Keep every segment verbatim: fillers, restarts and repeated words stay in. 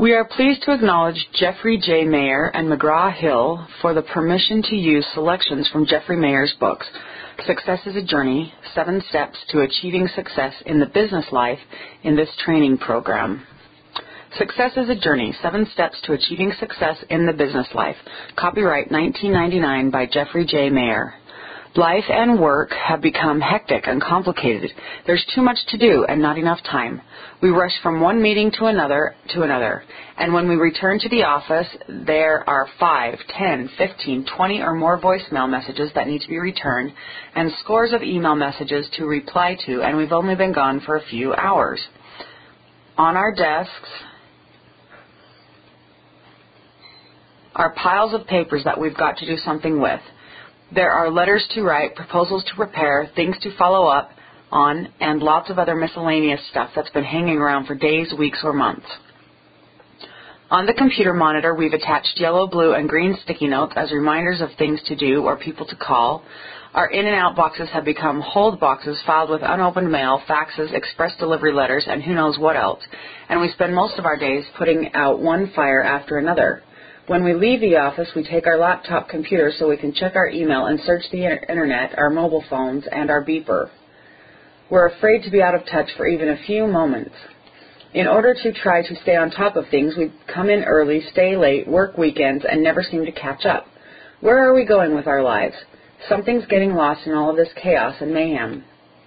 We are pleased to acknowledge Jeffrey J. Mayer and McGraw-Hill for the permission to use selections from Jeffrey Mayer's books, Success is a Journey, Seven Steps to Achieving Success in the Business Life, in this training program. Success is a Journey, Seven Steps to Achieving Success in the Business Life. Copyright nineteen ninety-nine by Jeffrey J. Mayer. Life and work have become hectic and complicated. There's too much to do and not enough time. We rush from one meeting to another to another. And when we return to the office, there are five, ten, fifteen, twenty or more voicemail messages that need to be returned and scores of email messages to reply to, and we've only been gone for a few hours. On our desks are piles of papers that we've got to do something with. There are letters to write, proposals to prepare, things to follow up on, and lots of other miscellaneous stuff that's been hanging around for days, weeks, or months. On the computer monitor, we've attached yellow, blue, and green sticky notes as reminders of things to do or people to call. Our in and out boxes have become hold boxes filed with unopened mail, faxes, express delivery letters, and who knows what else. And we spend most of our days putting out one fire after another. When we leave the office, we take our laptop computer so we can check our email and search the internet, our mobile phones, and our beeper. We're afraid to be out of touch for even a few moments. In order to try to stay on top of things, we come in early, stay late, work weekends, and never seem to catch up. Where are we going with our lives? Something's getting lost in all of this chaos and mayhem.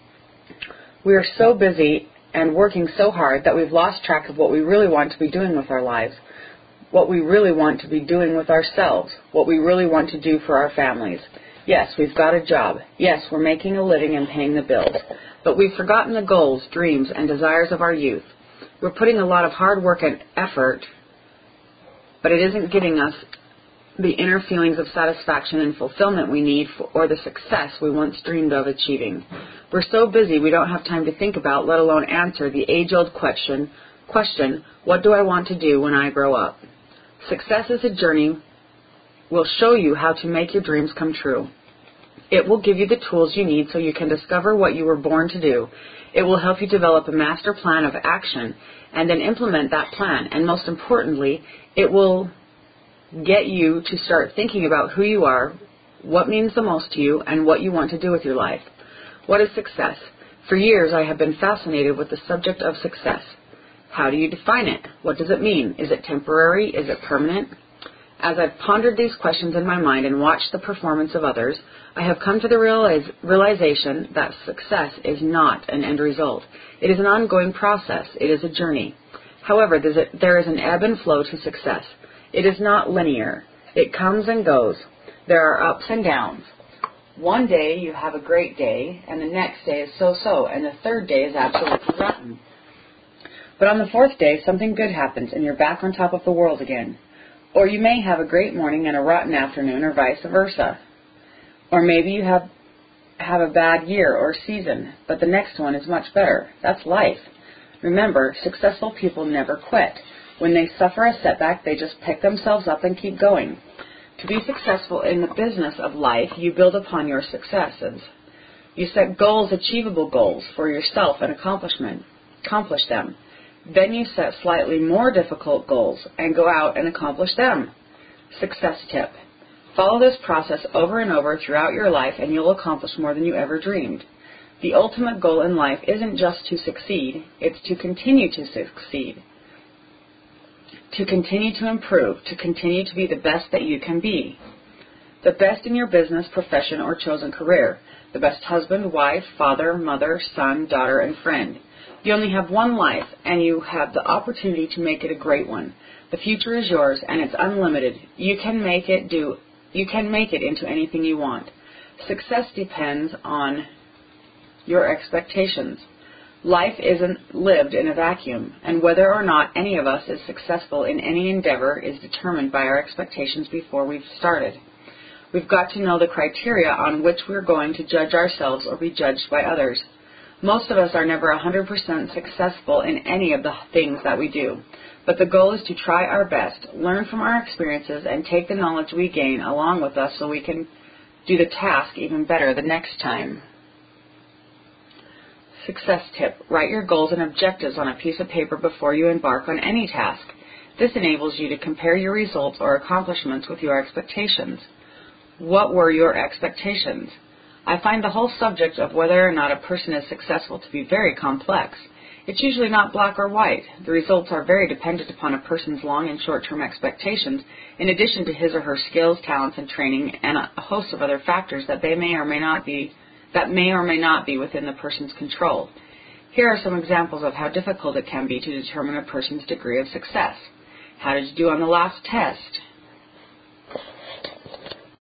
We are so busy and working so hard that we've lost track of what we really want to be doing with our lives, what we really want to be doing with ourselves, what we really want to do for our families. Yes, we've got a job. Yes, we're making a living and paying the bills. But we've forgotten the goals, dreams, and desires of our youth. We're putting a lot of hard work and effort, but it isn't giving us the inner feelings of satisfaction and fulfillment we need for, or the success we once dreamed of achieving. We're so busy we don't have time to think about, let alone answer, the age-old question, question, what do I want to do when I grow up? Success is a Journey will show you how to make your dreams come true. It will give you the tools you need so you can discover what you were born to do. It will help you develop a master plan of action and then implement that plan. And most importantly, it will get you to start thinking about who you are, what means the most to you, and what you want to do with your life. What is success? For years, I have been fascinated with the subject of success. How do you define it? What does it mean? Is it temporary? Is it permanent? As I've pondered these questions in my mind and watched the performance of others, I have come to the realize, realization that success is not an end result. It is an ongoing process. It is a journey. However, there is an ebb and flow to success. It is not linear. It comes and goes. There are ups and downs. One day you have a great day, and the next day is so-so, and the third day is absolutely rotten. But on the fourth day, something good happens, and you're back on top of the world again. Or you may have a great morning and a rotten afternoon, or vice versa. Or maybe you have have a bad year or season, but the next one is much better. That's life. Remember, successful people never quit. When they suffer a setback, they just pick themselves up and keep going. To be successful in the business of life, you build upon your successes. You set goals, achievable goals for yourself and accomplishment. Accomplish them. Then you set slightly more difficult goals and go out and accomplish them. Success tip. Follow this process over and over throughout your life and you'll accomplish more than you ever dreamed. The ultimate goal in life isn't just to succeed, it's to continue to succeed, to continue to improve, to continue to be the best that you can be. The best in your business, profession, or chosen career. The best husband, wife, father, mother, son, daughter, and friend. You only have one life, and you have the opportunity to make it a great one. The future is yours, and it's unlimited. You can make it do. You can make it into anything you want. Success depends on your expectations. Life isn't lived in a vacuum, and whether or not any of us is successful in any endeavor is determined by our expectations before we've started. We've got to know the criteria on which we're going to judge ourselves or be judged by others. Most of us are never one hundred percent successful in any of the things that we do, but the goal is to try our best, learn from our experiences, and take the knowledge we gain along with us so we can do the task even better the next time. Success tip. Write your goals and objectives on a piece of paper before you embark on any task. This enables you to compare your results or accomplishments with your expectations. What were your expectations? I find the whole subject of whether or not a person is successful to be very complex. It's usually not black or white. The results are very dependent upon a person's long and short-term expectations, in addition to his or her skills, talents, and training, and a host of other factors that they may or may not be that may or may not be within the person's control. Here are some examples of how difficult it can be to determine a person's degree of success. How did you do on the last test?